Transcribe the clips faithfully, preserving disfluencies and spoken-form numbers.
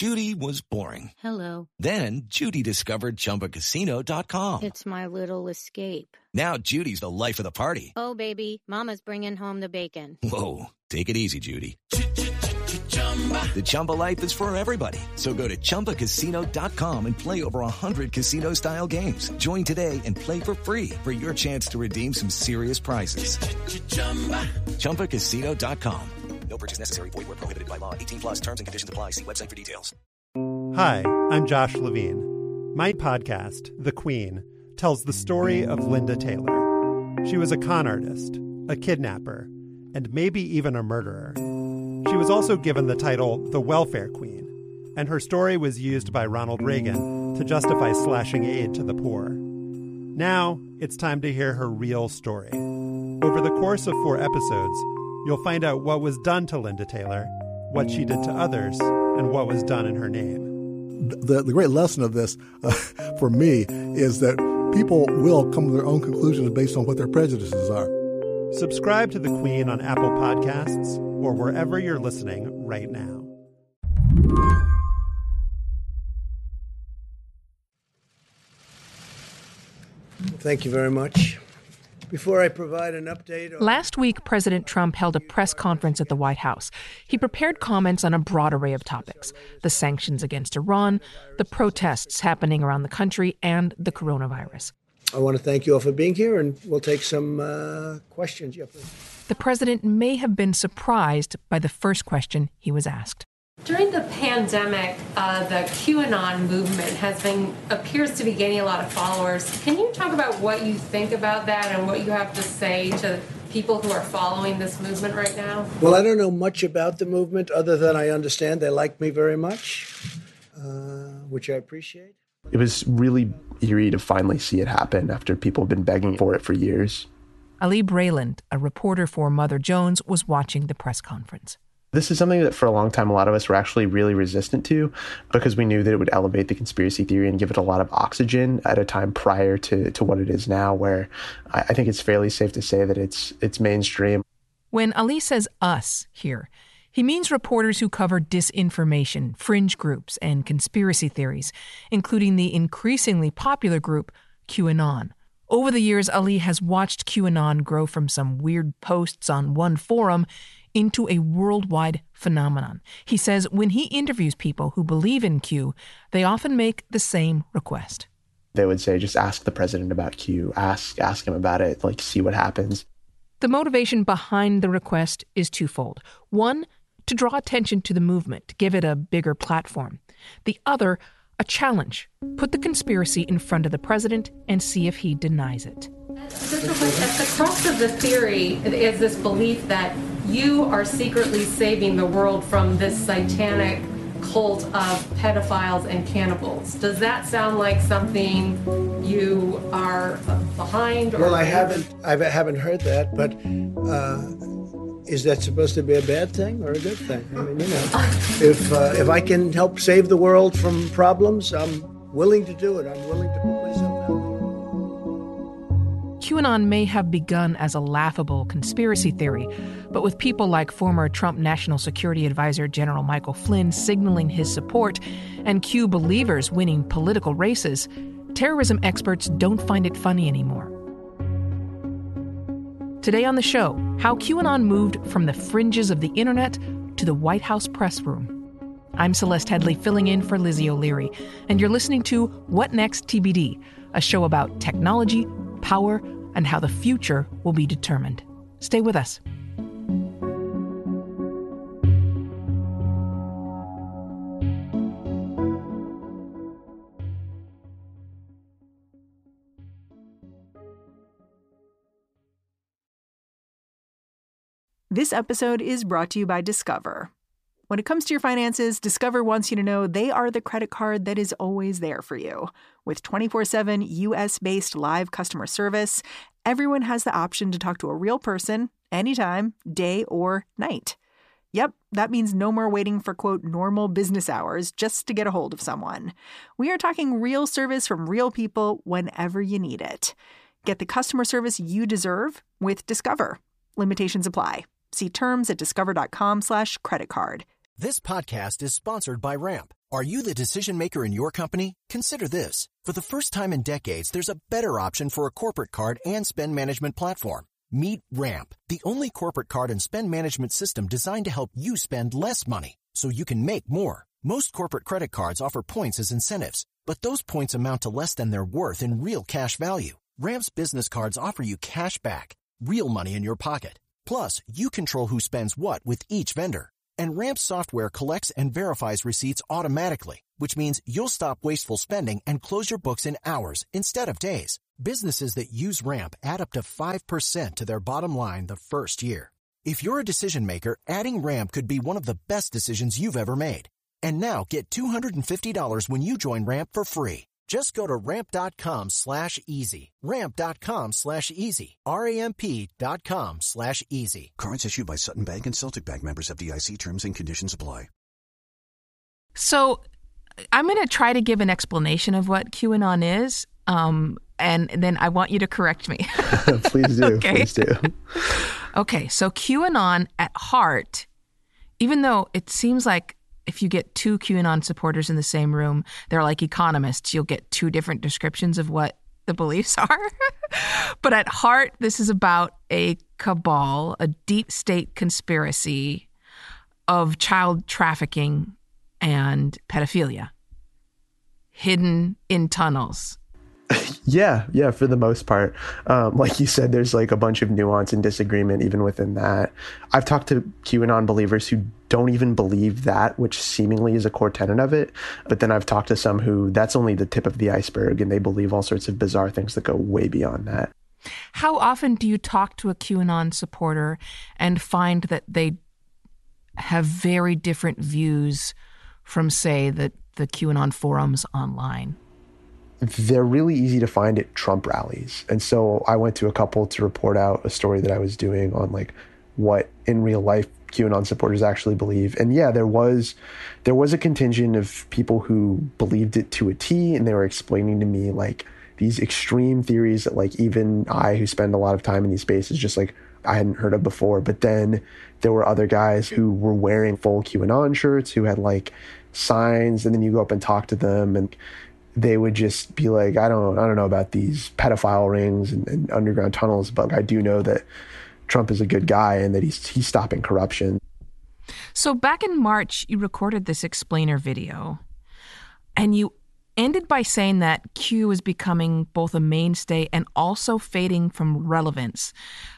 Judy was boring. Hello. Then Judy discovered Chumba Casino dot com. It's my little escape. Now Judy's the life of the party. Oh, baby, mama's bringing home the bacon. Whoa, take it easy, Judy. The Chumba life is for everybody. So go to Chumba Casino dot com and play over one hundred casino-style games. Join today and play for free for your chance to redeem some serious prizes. Chumba Casino dot com. No purchase necessary. Void where prohibited by law. eighteen plus terms and conditions apply. See website for details. Hi, I'm Josh Levine. My podcast, The Queen, tells the story of Linda Taylor. She was a con artist, a kidnapper, and maybe even a murderer. She was also given the title the Welfare Queen, and her story was used by Ronald Reagan to justify slashing aid to the poor. Now, it's time to hear her real story. Over the course of four episodes, you'll find out what was done to Linda Taylor, what she did to others, and what was done in her name. The, the great lesson of this, uh, for me, is that people will come to their own conclusions based on what their prejudices are. Subscribe to The Queen on Apple Podcasts or wherever you're listening right now. Thank you very much. Before I provide an update... On- Last week, President Trump held a press conference at the White House. He prepared comments on a broad array of topics: the sanctions against Iran, the protests happening around the country, and the coronavirus. I want to thank you all for being here, and we'll take some uh, questions. Yeah, please. The president may have been surprised by the first question he was asked. During the pandemic, uh, the QAnon movement has been appears to be gaining a lot of followers. Can you talk about what you think about that and what you have to say to people who are following this movement right now? Well, I don't know much about the movement other than I understand they like me very much, uh, which I appreciate. It was really eerie to finally see it happen after people have been begging for it for years. Ali Brayland, a reporter for Mother Jones, was watching the press conference. This is something that for a long time a lot of us were actually really resistant to because we knew that it would elevate the conspiracy theory and give it a lot of oxygen at a time prior to, to what it is now, where I, I think it's fairly safe to say that it's it's mainstream. When Ali says us here, he means reporters who cover disinformation, fringe groups, and conspiracy theories, including the increasingly popular group QAnon. Over the years, Ali has watched QAnon grow from some weird posts on one forum into a worldwide phenomenon. He says when he interviews people who believe in Q, they often make the same request. They would say, just ask the president about Q, ask, ask him about it, like see what happens. The motivation behind the request is twofold. One, to draw attention to the movement, give it a bigger platform. The other, a challenge. Put the conspiracy in front of the president and see if he denies it. At the crux of the theory is this belief that you are secretly saving the world from this satanic cult of pedophiles and cannibals. Does that sound like something you are behind? Or well, I haven't, I haven't heard that, but uh, is that supposed to be a bad thing or a good thing? I mean, you know, if uh, if I can help save the world from problems, I'm willing to do it. I'm willing to put myself out there. QAnon may have begun as a laughable conspiracy theory, but with people like former Trump National Security Advisor General Michael Flynn signaling his support and Q believers winning political races, terrorism experts don't find it funny anymore. Today on the show, how QAnon moved from the fringes of the internet to the White House press room. I'm Celeste Headley, filling in for Lizzie O'Leary, and you're listening to What Next T B D, a show about technology, power, and how the future will be determined. Stay with us. This episode is brought to you by Discover. When it comes to your finances, Discover wants you to know they are the credit card that is always there for you. With twenty-four seven U S-based live customer service, everyone has the option to talk to a real person anytime, day or night. Yep, that means no more waiting for, quote, normal business hours just to get a hold of someone. We are talking real service from real people whenever you need it. Get the customer service you deserve with Discover. Limitations apply. See terms at discover.com slash credit card. This podcast is sponsored by Ramp. Are you the decision maker in your company? Consider this. For the first time in decades, there's a better option for a corporate card and spend management platform. Meet Ramp, the only corporate card and spend management system designed to help you spend less money so you can make more. Most corporate credit cards offer points as incentives, but those points amount to less than their worth in real cash value. Ramp's business cards offer you cash back, real money in your pocket. Plus, you control who spends what with each vendor. And Ramp software collects and verifies receipts automatically, which means you'll stop wasteful spending and close your books in hours instead of days. Businesses that use Ramp add up to five percent to their bottom line the first year. If you're a decision maker, adding Ramp could be one of the best decisions you've ever made. And now get two hundred fifty dollars when you join Ramp for free. Just go to ramp.com slash easy. Ramp.com slash easy. R-A-M-P dot com slash easy. Cards issued by Sutton Bank and Celtic Bank, members of F D I C. Terms and conditions apply. So I'm going to try to give an explanation of what QAnon is, um, and then I want you to correct me. Please do. Okay. Please do. Okay, so QAnon at heart, even though it seems like if you get two QAnon supporters in the same room, they're like economists. You'll get two different descriptions of what the beliefs are. But at heart, this is about a cabal, a deep state conspiracy of child trafficking and pedophilia hidden in tunnels. Yeah, yeah, for the most part. Um, like you said, there's like a bunch of nuance and disagreement even within that. I've talked to QAnon believers who don't even believe that, which seemingly is a core tenet of it. But then I've talked to some who that's only the tip of the iceberg, and they believe all sorts of bizarre things that go way beyond that. How often do you talk to a QAnon supporter and find that they have very different views from, say, the, the QAnon forums online? They're really easy to find at Trump rallies. And so I went to a couple to report out a story that I was doing on like what in real life QAnon supporters actually believe. And yeah, there was there was a contingent of people who believed it to a T, and they were explaining to me like these extreme theories that like even I, who spend a lot of time in these spaces, just like I hadn't heard of before. But then there were other guys who were wearing full QAnon shirts, who had like signs, and then you go up and talk to them, and they would just be like, I don't I don't know about these pedophile rings and, and underground tunnels, but I do know that Trump is a good guy and that he's he's stopping corruption. So back in March, you recorded this explainer video, and you ended by saying that Q is becoming both a mainstay and also fading from relevance.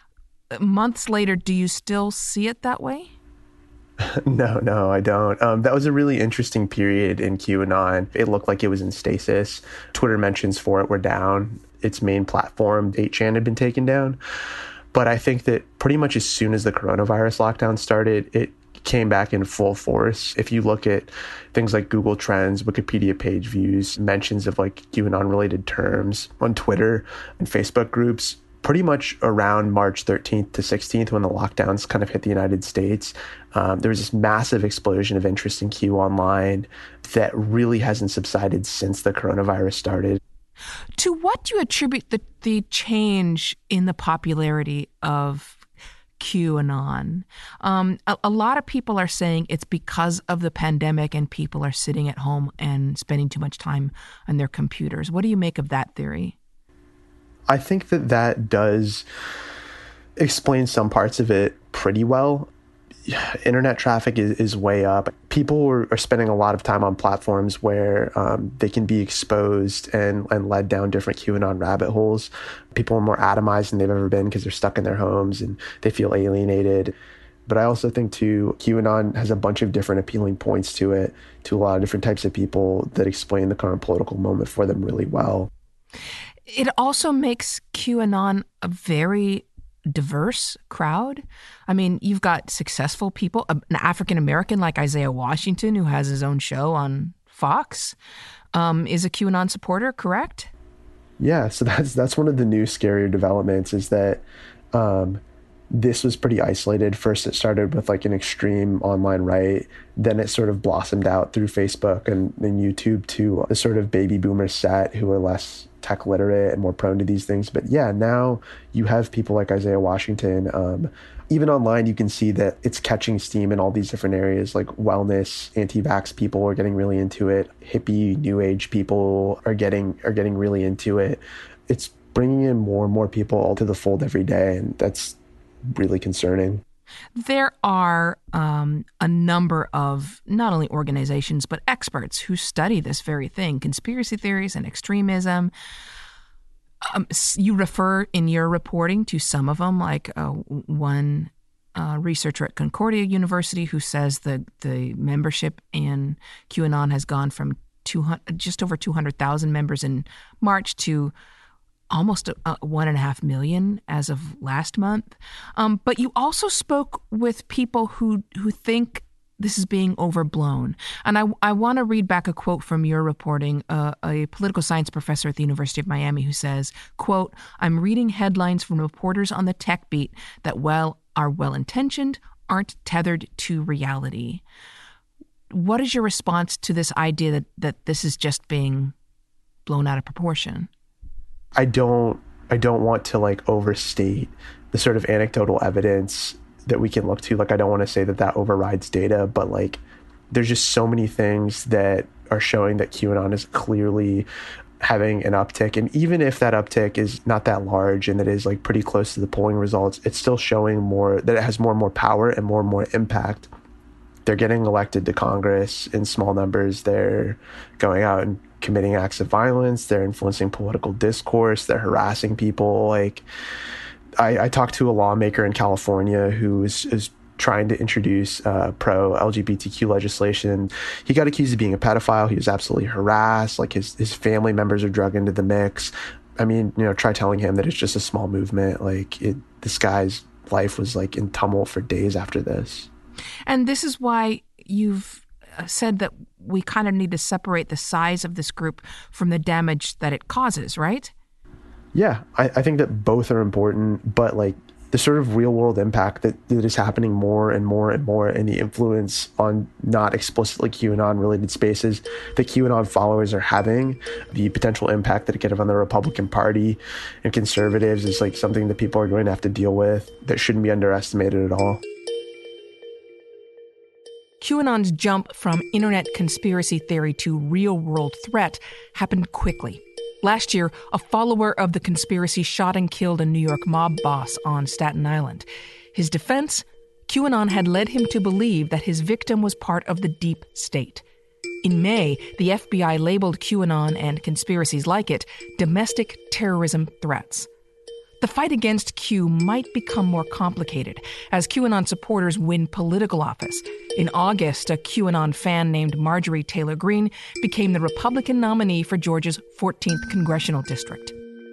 Months later, do you still see it that way? No, no, I don't. Um, that was a really interesting period in QAnon. It looked like it was in stasis. Twitter mentions for it were down. Its main platform, eight chan, had been taken down. But I think that pretty much as soon as the coronavirus lockdown started, it came back in full force. If you look at things like Google Trends, Wikipedia page views, mentions of like QAnon-related terms on Twitter and Facebook groups, pretty much around March thirteenth to sixteenth, when the lockdowns kind of hit the United States, um, there was this massive explosion of interest in Q online that really hasn't subsided since the coronavirus started. To what do you attribute the, the change in the popularity of QAnon? Um, a, a lot of people are saying it's because of the pandemic and people are sitting at home and spending too much time on their computers. What do you make of that theory? I think that that does explain some parts of it pretty well. Internet traffic is, is way up. People are, are spending a lot of time on platforms where um, they can be exposed and, and led down different QAnon rabbit holes. People are more atomized than they've ever been because they're stuck in their homes and they feel alienated. But I also think, too, QAnon has a bunch of different appealing points to it, to a lot of different types of people that explain the current political moment for them really well. It also makes QAnon a very diverse crowd. I mean, you've got successful people, an African-American like Isaiah Washington, who has his own show on Fox, um, is a QAnon supporter, correct? Yeah, so that's that's one of the new scarier developments is that um, this was pretty isolated. First, it started with like an extreme online right. Then it sort of blossomed out through Facebook and, and YouTube to a sort of baby boomer set who are less tech literate and more prone to these things. But yeah, now you have people like Isaiah Washington. Um, even online, you can see that it's catching steam in all these different areas, like wellness, anti-vax people are getting really into it. Hippie, new age people are getting are getting really into it. It's bringing in more and more people to the fold every day, and that's really concerning. There are um, a number of not only organizations, but experts who study this very thing, conspiracy theories and extremism. Um, you refer in your reporting to some of them, like uh, one uh, researcher at Concordia University who says that the membership in QAnon has gone from two hundred, just over two hundred thousand members in March to almost uh, one and a half million as of last month. Um, but you also spoke with people who who think this is being overblown. And I, I want to read back a quote from your reporting, uh, a political science professor at the University of Miami who says, quote, "I'm reading headlines from reporters on the tech beat that, well, are well-intentioned, aren't tethered to reality." What is your response to this idea that, that this is just being blown out of proportion? I don't I don't want to like overstate the sort of anecdotal evidence that we can look to. Like, I don't want to say that that overrides data, but like there's just so many things that are showing that QAnon is clearly having an uptick. And even if that uptick is not that large and that is like pretty close to the polling results, it's still showing more, that it has more and more power and more and more impact. They're getting elected to Congress in small numbers. They're going out and committing acts of violence. They're influencing political discourse. They're harassing people. Like, I, I talked to a lawmaker in California who is, is trying to introduce uh, pro-L G B T Q legislation. He got accused of being a pedophile. He was absolutely harassed. Like, his, his family members are drug into the mix. I mean, you know, try telling him that it's just a small movement. Like, it, this guy's life was like in tumult for days after this. And this is why you've said that we kind of need to separate the size of this group from the damage that it causes, right? Yeah, I, I think that both are important, but like the sort of real world impact that, that is happening more and more and more, and the influence on not explicitly QAnon related spaces that QAnon followers are having, the potential impact that it could have on the Republican Party and conservatives is like something that people are going to have to deal with that shouldn't be underestimated at all. QAnon's jump from internet conspiracy theory to real-world threat happened quickly. Last year, a follower of the conspiracy shot and killed a New York mob boss on Staten Island. His defense? QAnon had led him to believe that his victim was part of the deep state. In May, the F B I labeled QAnon and conspiracies like it domestic terrorism threats. The fight against Q might become more complicated as QAnon supporters win political office. In August, a QAnon fan named Marjorie Taylor Greene became the Republican nominee for Georgia's fourteenth congressional district.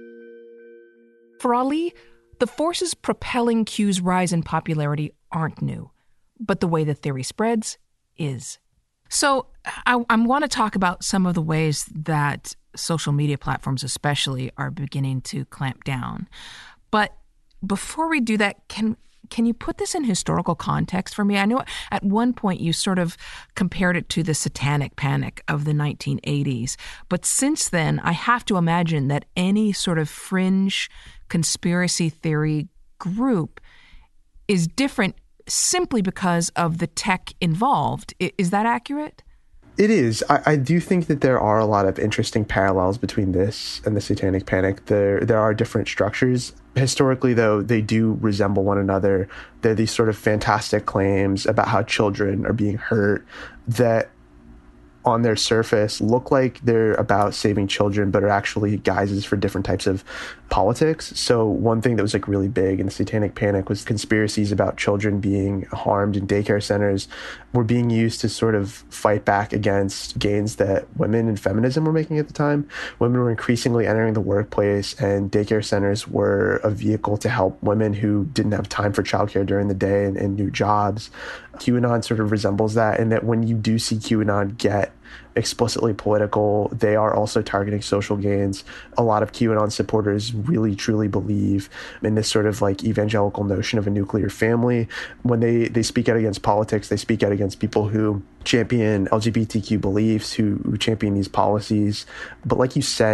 For Ali, the forces propelling Q's rise in popularity aren't new, but the way the theory spreads is. So I, I want to talk about some of the ways that social media platforms especially are beginning to clamp down. But before we do that, can can you put this in historical context for me? I know at one point you sort of compared it to the satanic panic of the nineteen eighties. But since then, I have to imagine that any sort of fringe conspiracy theory group is different simply because of the tech involved. Is that accurate? It is. I, I do think that there are a lot of interesting parallels between this and the Satanic Panic. There there are different structures. Historically, though, they do resemble one another. They're these sort of fantastic claims about how children are being hurt that on their surface look like they're about saving children, but are actually guises for different types of politics. So one thing that was like really big in the Satanic Panic was conspiracies about children being harmed in daycare centers were being used to sort of fight back against gains that women and feminism were making at the time. Women were increasingly entering the workplace, and daycare centers were a vehicle to help women who didn't have time for childcare during the day and, and new jobs. QAnon sort of resembles that, in that when you do see QAnon get explicitly political, they are also targeting social gains. A lot of QAnon supporters really truly believe in this sort of like evangelical notion of a nuclear family. When they, they speak out against politics, they speak out against people who champion L G B T Q beliefs, who, who champion these policies. But like you said,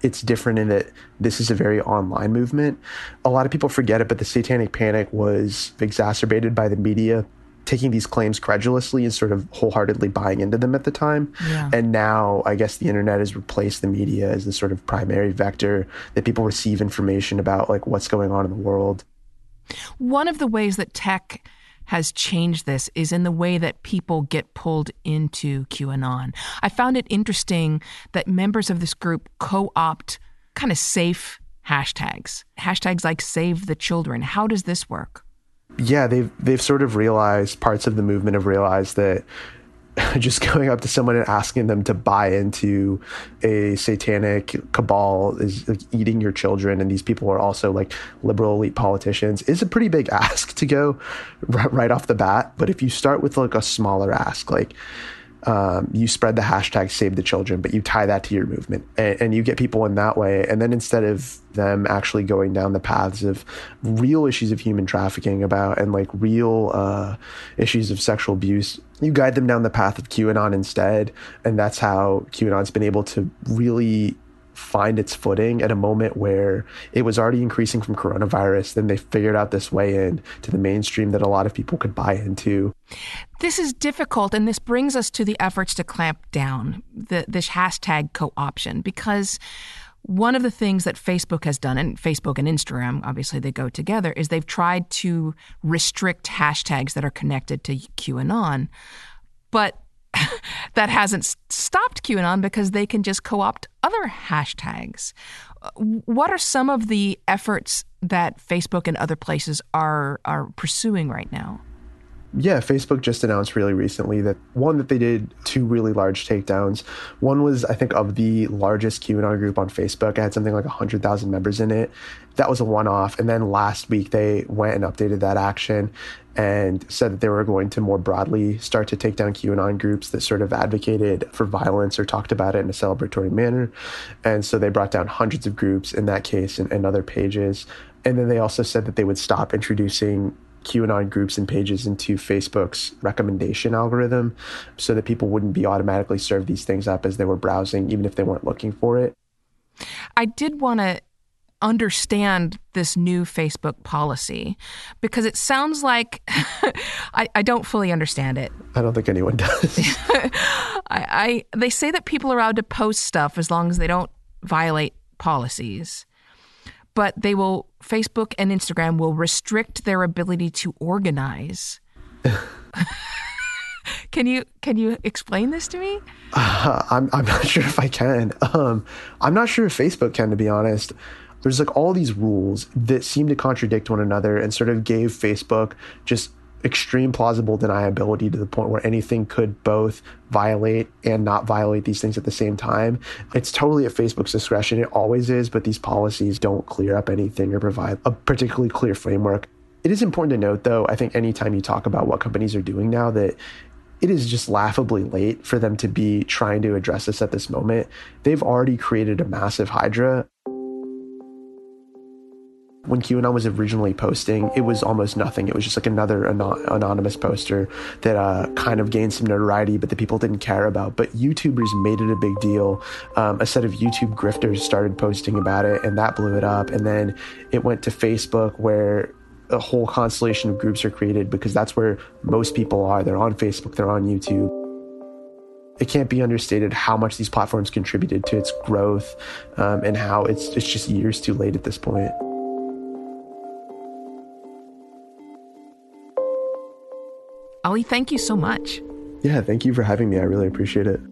it's different in that this is a very online movement. A lot of people forget it, but the Satanic Panic was exacerbated by the media taking these claims credulously and sort of wholeheartedly buying into them at the time. Yeah. And now I guess the internet has replaced the media as the sort of primary vector that people receive information about, like, what's going on in the world. One of the ways that tech has changed this is in the way that people get pulled into QAnon. I found it interesting that members of this group co-opt kind of safe hashtags, hashtags like Save the Children. How does this work? Yeah, they've they've sort of realized, parts of the movement have realized that just going up to someone and asking them to buy into a satanic cabal is like eating your children, and these people are also like liberal elite politicians, is a pretty big ask to go r- right off the bat. But if you start with like a smaller ask, like um, you spread the hashtag Save the Children, but you tie that to your movement, and, and you get people in that way. And then instead of them actually going down the paths of real issues of human trafficking about and like real uh, issues of sexual abuse, you guide them down the path of QAnon instead. And that's how QAnon's been able to really find its footing at a moment where it was already increasing from coronavirus. Then they figured out this way in to the mainstream that a lot of people could buy into. This is difficult, and this brings us to the efforts to clamp down the, this hashtag co-option, because one of the things that Facebook has done, and Facebook and Instagram, obviously they go together, is they've tried to restrict hashtags that are connected to QAnon. But that hasn't stopped QAnon because they can just co-opt other hashtags. What are some of the efforts that Facebook and other places are are pursuing right now? Yeah, Facebook just announced really recently that, one, that they did two really large takedowns. One was, I think, of the largest QAnon group on Facebook. It had something like one hundred thousand members in it. That was a one-off. And then last week, they went and updated that action and said that they were going to more broadly start to take down QAnon groups that sort of advocated for violence or talked about it in a celebratory manner. And so they brought down hundreds of groups in that case and, and other pages. And then they also said that they would stop introducing QAnon groups and pages into Facebook's recommendation algorithm so that people wouldn't be automatically served these things up as they were browsing, even if they weren't looking for it. I did want to understand this new Facebook policy because it sounds like I, I don't fully understand it. I don't think anyone does. I, I they say that people are allowed to post stuff as long as they don't violate policies. But they will, Facebook and Instagram will restrict their ability to organize. Can you can you explain this to me? Uh, I'm I'm not sure if I can. Um, I'm not sure if Facebook can, to be honest. There's like all these rules that seem to contradict one another and sort of gave Facebook just extreme plausible deniability to the point where anything could both violate and not violate these things at the same time. It's totally at Facebook's discretion. It always is, but these policies don't clear up anything or provide a particularly clear framework. It is important to note, though, I think anytime you talk about what companies are doing now, that it is just laughably late for them to be trying to address this at this moment. They've already created a massive hydra. When QAnon was originally posting, it was almost nothing. It was just like another anon- anonymous poster that uh, kind of gained some notoriety, but the people didn't care about. But YouTubers made it a big deal. Um, a set of YouTube grifters started posting about it, and that blew it up. And then it went to Facebook, where a whole constellation of groups are created because that's where most people are. They're on Facebook, they're on YouTube. It can't be understated how much these platforms contributed to its growth um, and how it's, it's just years too late at this point. Ali, thank you so much. Yeah, thank you for having me. I really appreciate it.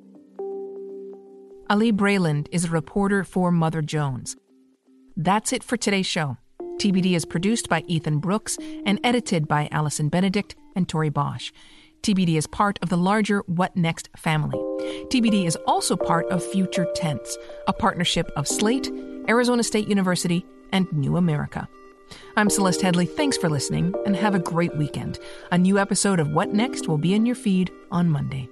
Ali Breland is a reporter for Mother Jones. That's it for today's show. T B D is produced by Ethan Brooks and edited by Allison Benedict and Tori Bosch. T B D is part of the larger What Next family. T B D is also part of Future Tense, a partnership of Slate, Arizona State University, and New America. I'm Celeste Headley. Thanks for listening, and have a great weekend. A new episode of What Next will be in your feed on Monday.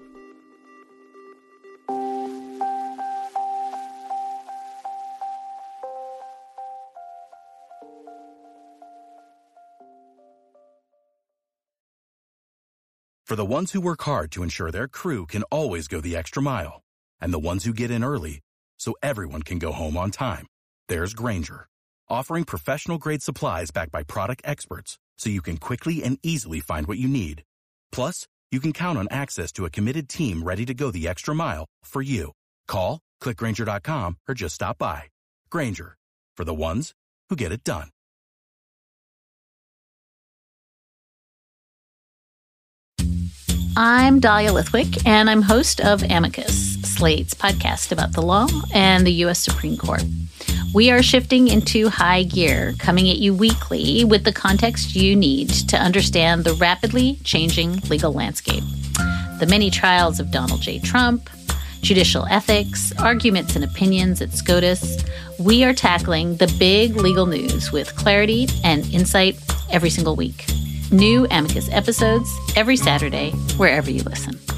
For the ones who work hard to ensure their crew can always go the extra mile, and the ones who get in early so everyone can go home on time. There's Grainger, offering professional-grade supplies backed by product experts so you can quickly and easily find what you need. Plus, you can count on access to a committed team ready to go the extra mile for you. Call, click Grainger dot com, or just stop by. Grainger, for the ones who get it done. I'm Dahlia Lithwick, and I'm host of Amicus, Slate's podcast about the law and the U S Supreme Court. We are shifting into high gear, coming at you weekly with the context you need to understand the rapidly changing legal landscape. The many trials of Donald J. Trump, judicial ethics, arguments and opinions at SCOTUS. We are tackling the big legal news with clarity and insight every single week. New Amicus episodes every Saturday, wherever you listen.